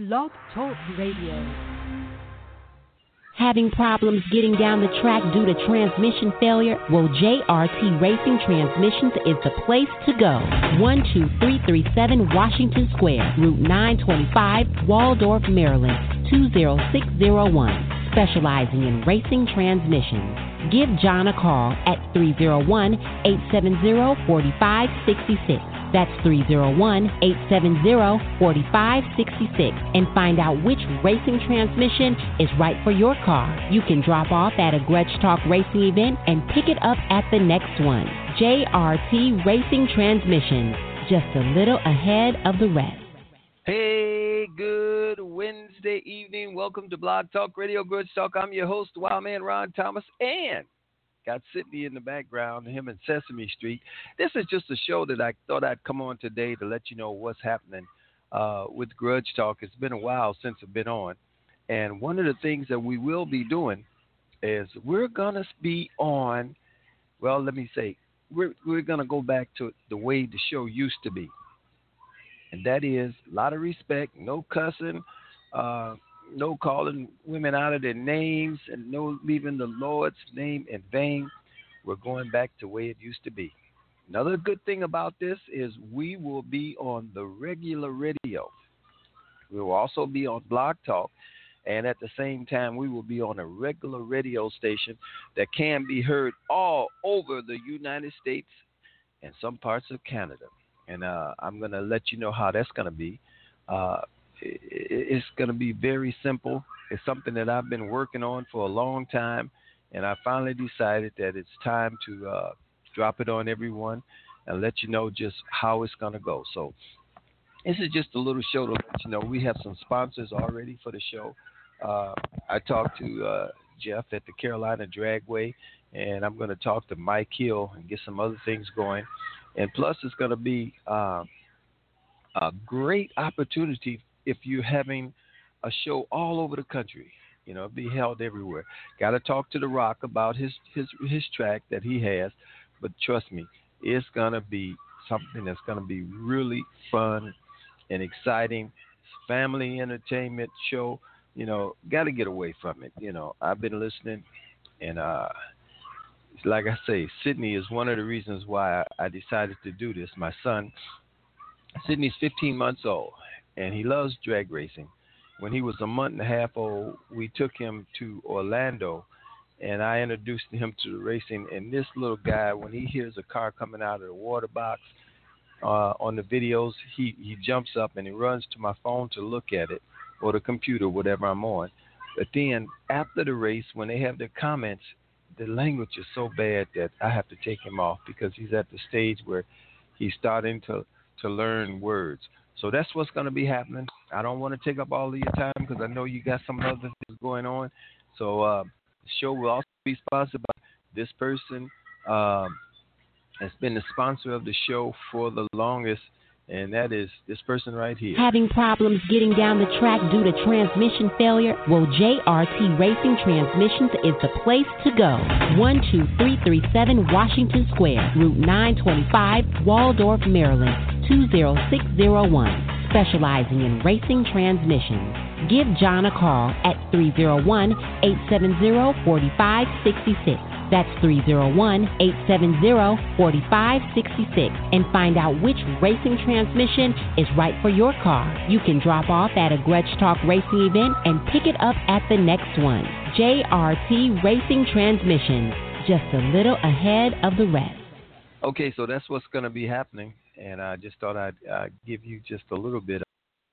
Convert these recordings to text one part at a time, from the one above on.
Blog Talk Radio. Having problems getting down the track due to transmission failure? Well, JRT Racing Transmissions is the place to go. 12337 Washington Square, Route 925, Waldorf, Maryland, 20601. Specializing in racing transmissions. Give John a call at 301-870-4566. That's 301-870-4566. And find out which racing transmission is right for your car. You can drop off at a Grudge Talk Racing event and pick it up at the next one. JRT Racing Transmissions, just a little ahead of the rest. Hey, good Wednesday evening. Welcome to Blog Talk Radio, Grudge Talk. I'm your host, Wildman Ron Thomas, and got Sydney in the background, him and Sesame Street. This is just a show that I thought I'd come on today to let you know what's happening with Grudge Talk. It's been a while since I've been on, and one of the things that we will be doing is we're going to be on, well, let me say, we're going to go back to the way the show used to be. And that is a lot of respect, no cussing, no calling women out of their names, and no leaving the Lord's name in vain. We're going back to the way it used to be. Another good thing about this is we will be on the regular radio. We will also be on Blog Talk, and at the same time, we will be on a regular radio station that can be heard all over the United States and some parts of Canada. And I'm going to let you know how that's going to be. It's going to be very simple. It's something that I've been working on for a long time, and I finally decided that it's time to drop it on everyone and let you know just how it's going to go. So this is just a little show to let you know. We have some sponsors already for the show. I talked to Jeff at the Carolina Dragway, and I'm going to talk to Mike Hill and get some other things going. And plus, it's going to be a great opportunity if you're having a show all over the country. You know, be held everywhere. Got to talk to The Rock about his track that he has. But trust me, it's going to be something that's going to be really fun and exciting. It's family entertainment show. You know, got to get away from it. You know, I've been listening, and like I say, Sydney is one of the reasons why I decided to do this. My son, Sydney's 15 months old, and he loves drag racing. When he was a month and a half old, we took him to Orlando, and I introduced him to the racing. And this little guy, when he hears a car coming out of the water box on the videos, he jumps up and he runs to my phone to look at it, or the computer, whatever I'm on. But then after the race, when they have their comments, the language is so bad that I have to take him off because he's at the stage where he's starting to learn words. So that's what's going to be happening. I don't want to take up all of your time because I know you got some other things going on. So the show will also be sponsored by this person. Has been the sponsor of the show for the longest, and that is this person right here. Having problems getting down the track due to transmission failure? Well, JRT Racing Transmissions is the place to go. 12337 Washington Square, Route 925, Waldorf, Maryland, 20601. Specializing in racing transmissions. Give John a call at 301-870-4566. That's 301-870-4566. And find out which racing transmission is right for your car. You can drop off at a Grudge Talk Racing event and pick it up at the next one. JRT Racing Transmissions, just a little ahead of the rest. Okay, so that's what's going to be happening. And I just thought I'd give you just a little bit.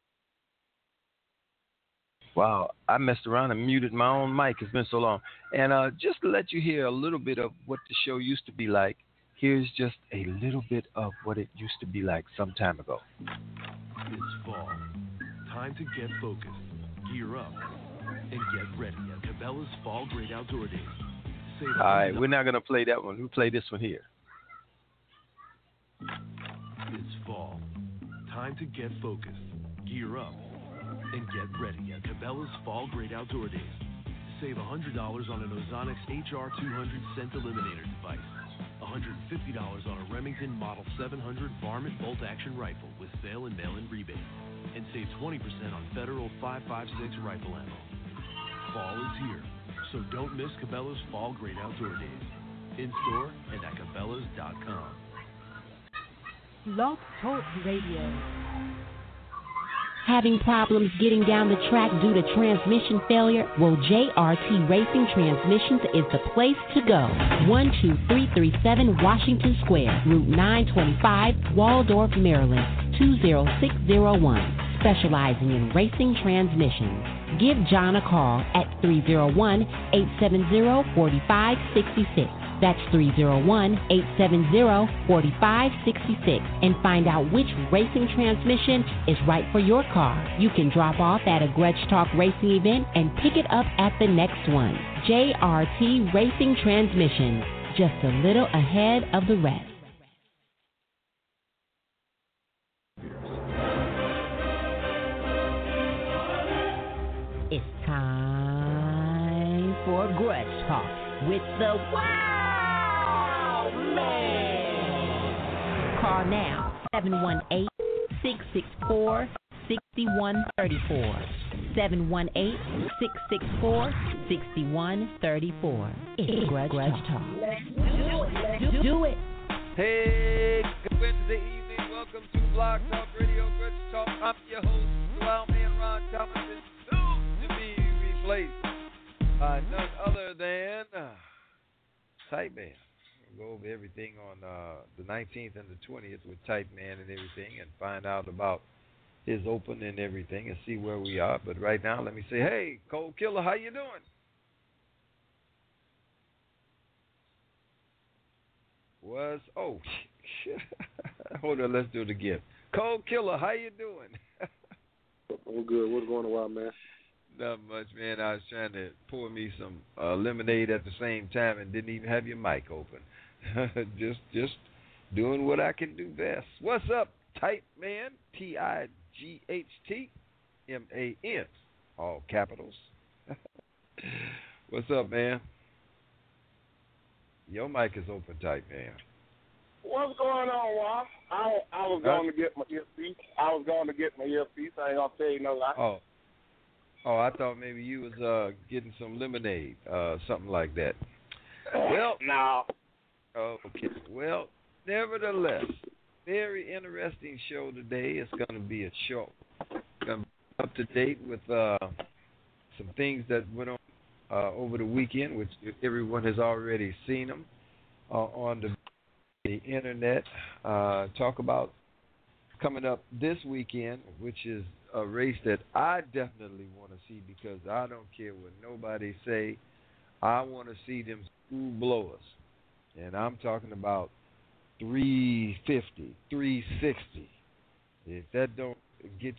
Wow, I messed around and muted my own mic. It's been so long. And just to let you hear a little bit of what the show used to be like, here's just a little bit of what it used to be like some time ago. It's fall. Time to get focused, gear up, and get ready at Cabela's Fall Great Outdoor Days. All right, we're not going to play that one. We'll play this one here. It's fall. Time to get focused, gear up, and get ready at Cabela's Fall Great Outdoor Days. Save $100 on an Ozonics HR200 scent eliminator device, $150 on a Remington Model 700 varmint bolt action rifle with sale and mail-in rebate, and save 20% on federal 5.56 rifle ammo. Fall is here, so don't miss Cabela's Fall Great Outdoor Days. In store and at Cabela's.com. Blog Talk Radio. Having problems getting down the track due to transmission failure? Well, JRT Racing Transmissions is the place to go. 12337 Washington Square, Route 925, Waldorf, Maryland, 20601. Specializing in racing transmissions. Give John a call at 301-870-4566. That's 301-870-4566 and find out which racing transmission is right for your car. You can drop off at a Grudge Talk racing event and pick it up at the next one. JRT Racing Transmissions, just a little ahead of the rest. It's time for Grudge Talk with the Wild Man. Call now, 718-664-6134. 718-664-6134. It's Grudge Talk. Let's do it. Hey, good Wednesday evening. Welcome to Blog Talk Radio, Grudge Talk. I'm your host, the Wild Man Ron Thomas, and soon to be replaced by none other than Type Man. We'll go over everything on the 19th and the 20th with Type Man and everything and find out about his open and everything and see where we are. But right now, let me say, hey, Cold Killer, how you doing? Hold on, let's do it again. Cold Killer, how you doing? I'm good. What's going on, Wild Man? Not much, man. I was trying to pour me some lemonade at the same time and didn't even have your mic open. just doing what I can do best. What's up, Type Man? TIGHTMAN. All capitals. What's up, man? Your mic is open, Type Man. What's going on, Wild? I was going to get my earpiece. I ain't gonna tell you no lie. Oh, I thought maybe you was getting some lemonade, something like that. Well, no. Okay. Well, nevertheless, very interesting show today. It's going to be a show. Going to be up to date with some things that went on over the weekend, which everyone has already seen them on the internet. Talk about coming up this weekend, which is a race that I definitely want to see because I don't care what nobody say. I want to see them school blowers. And I'm talking about 350, 360. If that don't get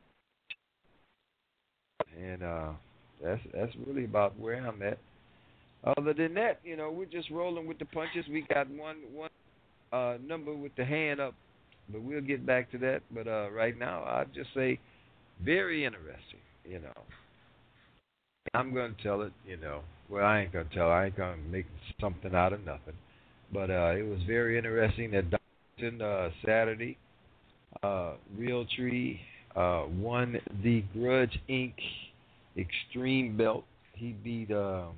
you, and that's really about where I'm at. Other than that, we're just rolling with the punches. We got one number with the hand up, but we'll get back to that. But right now, I'd just say very interesting, I'm going to tell it, Well, I ain't going to tell. I ain't going to make something out of nothing. But it was very interesting that Darlington Saturday, Realtree won the Grudge Inc. Extreme Belt. He beat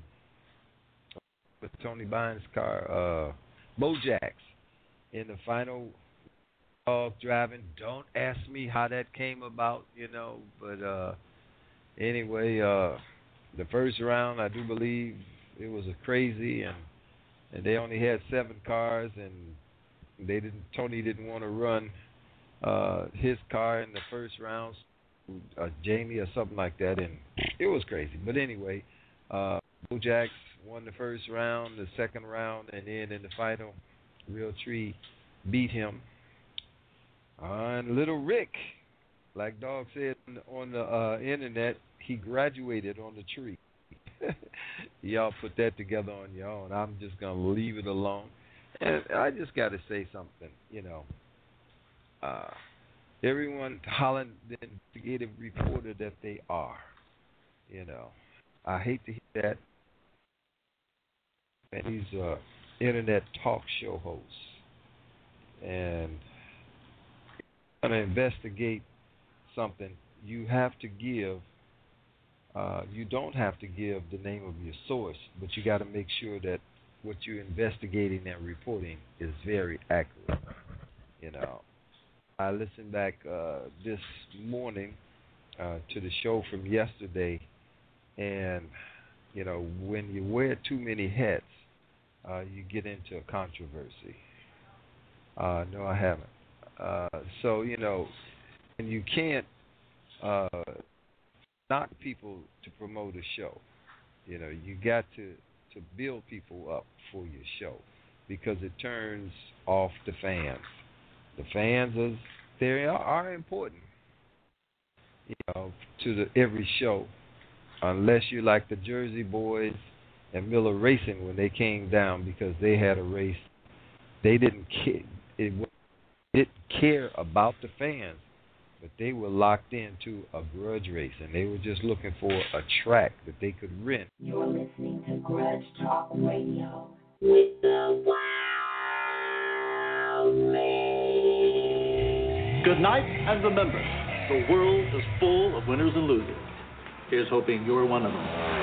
with Tony Bynes' car, Bojax, in the final driving. Don't ask me how that came about, But anyway, the first round, I do believe it was a crazy, and they only had 7 cars, and Tony didn't want to run his car in the first round, Jamie or something like that, and it was crazy. But anyway, Bojax won the first round, the second round, and then in the final, Realtree beat him. And Little Rick, like Dog said on the internet, he graduated on the tree. Y'all put that together on your own. I'm just going to leave it alone. And I just got to say something, everyone hollering the investigative reporter that they are, I hate to hear that. And he's an internet talk show host. And going to investigate something, you have to give. You don't have to give the name of your source, but you got to make sure that what you're investigating and reporting is very accurate. You know, I listened back this morning to the show from yesterday, and you know, when you wear too many hats, you get into a controversy. No, I haven't. So you know, and you can't knock people to promote a show. You know, you got to build people up for your show because it turns off the fans. The fans are important, you know, to every show, unless you like the Jersey Boys and Miller Racing when they came down because they had a race. They didn't care about the fans, but they were locked into a grudge race, and they were just looking for a track that they could rent. You're listening to Grudge Talk Radio with the Wild Man. Good night, and remember, the world is full of winners and losers. Here's hoping you're one of them.